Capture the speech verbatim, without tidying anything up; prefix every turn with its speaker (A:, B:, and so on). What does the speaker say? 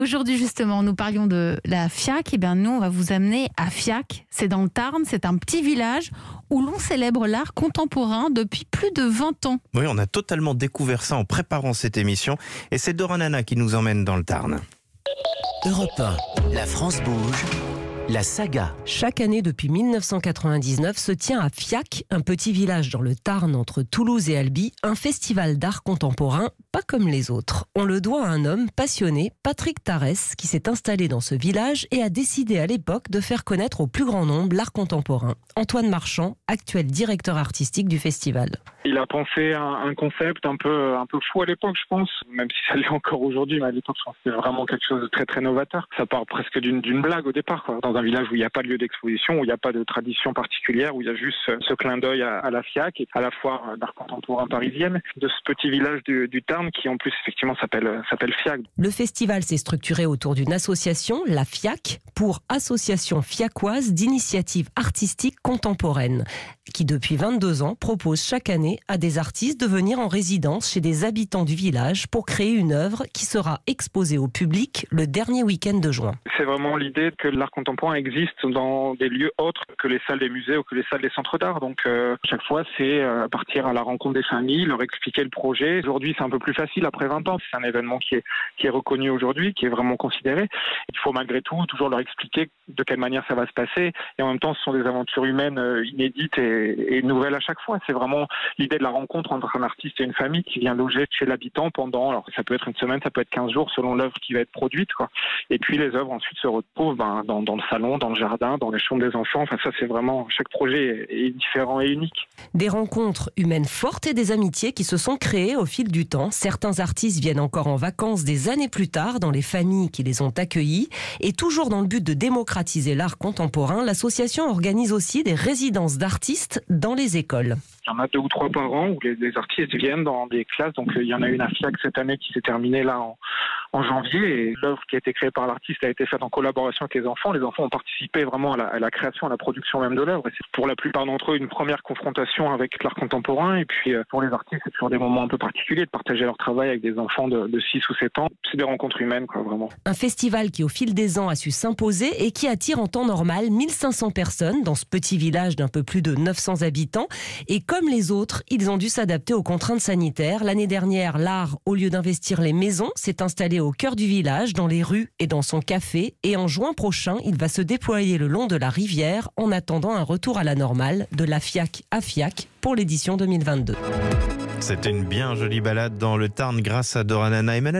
A: Aujourd'hui, justement, nous parlions de la Fiac. Et bien, nous, on va vous amener à Fiac. C'est dans le Tarn, c'est un petit village où l'on célèbre l'art contemporain depuis plus de vingt ans.
B: Oui, on a totalement découvert ça en préparant cette émission. Et c'est Dora Nana qui nous emmène dans le Tarn.
C: Europe un, la France bouge. La saga.
D: Chaque année depuis mille neuf cent quatre-vingt-dix-neuf se tient à Fiac, un petit village dans le Tarn entre Toulouse et Albi, un festival d'art contemporain pas comme les autres. On le doit à un homme passionné, Patrick Tarès, qui s'est installé dans ce village et a décidé à l'époque de faire connaître au plus grand nombre l'art contemporain. Antoine Marchand, actuel directeur artistique du festival.
E: Il a pensé un, un concept un peu, un peu fou à l'époque, je pense, même si ça l'est encore aujourd'hui, mais à l'époque, je pense que c'était vraiment quelque chose de très très novateur. Ça part presque d'une, d'une blague au départ, quoi. Dans un village où il n'y a pas de lieu d'exposition, où il n'y a pas de tradition particulière, où il y a juste ce clin d'œil à, à la Fiac et à la foire d'art contemporain parisienne de ce petit village du, du Tarn qui en plus effectivement s'appelle, s'appelle Fiac.
D: Le festival s'est structuré autour d'une association, la Fiac, pour Association Fiacoise d'initiatives artistiques contemporaines, qui depuis vingt-deux ans propose chaque année à des artistes de venir en résidence chez des habitants du village pour créer une œuvre qui sera exposée au public le dernier week-end de juin.
E: C'est vraiment l'idée que l'art contemporain existe dans des lieux autres que les salles des musées ou que les salles des centres d'art. Donc euh, chaque fois, c'est euh, partir à la rencontre des familles, leur expliquer le projet. Aujourd'hui, c'est un peu plus facile après vingt ans. C'est un événement qui est, qui est reconnu aujourd'hui, qui est vraiment considéré. Il faut malgré tout toujours leur expliquer de quelle manière ça va se passer. Et en même temps, ce sont des aventures humaines euh, inédites et, et nouvelles à chaque fois. C'est vraiment l'idée de la rencontre entre un artiste et une famille qui vient loger chez l'habitant pendant, alors ça peut être une semaine, ça peut être quinze jours selon l'œuvre qui va être produite, quoi. Et puis les œuvres ensuite se retrouvent ben, dans, dans le salon, dans le jardin, dans les chambres des enfants. Enfin ça c'est vraiment, chaque projet est, est différent et unique.
D: Des rencontres humaines fortes et des amitiés qui se sont créées au fil du temps. Certains artistes viennent encore en vacances des années plus tard dans les familles qui les ont accueillis. Et toujours dans le but de démocratiser l'art contemporain, l'association organise aussi des résidences d'artistes dans les écoles.
E: Il y en a deux ou trois par an où les, les artistes viennent dans des classes. Donc il y en a une à Fiac cette année qui s'est terminée là en, en janvier. Et l'œuvre qui a été créée par l'artiste a été faite en collaboration avec les enfants. Les enfants ont participé vraiment à la, à la création, à la production même de l'œuvre. Et c'est pour la plupart d'entre eux une première confrontation avec l'art contemporain. Et puis pour les artistes, c'est toujours des moments un peu particuliers de partager leur travail avec des enfants de, de six ou sept ans. C'est des rencontres humaines, quoi, vraiment.
D: Un festival qui au fil des ans a su s'imposer et qui attire en temps normal mille cinq cents personnes dans ce petit village d'un peu plus de neuf cents habitants. Et comme les autres, ils ont dû s'adapter aux contraintes sanitaires. L'année dernière, l'art, au lieu d'investir les maisons, s'est installé au cœur du village, dans les rues et dans son café. Et en juin prochain, il va se déployer le long de la rivière en attendant un retour à la normale de la Fiac à Fiac pour l'édition deux mille vingt-deux.
B: C'était une bien jolie balade dans le Tarn grâce à Dora Nana. Emmanuel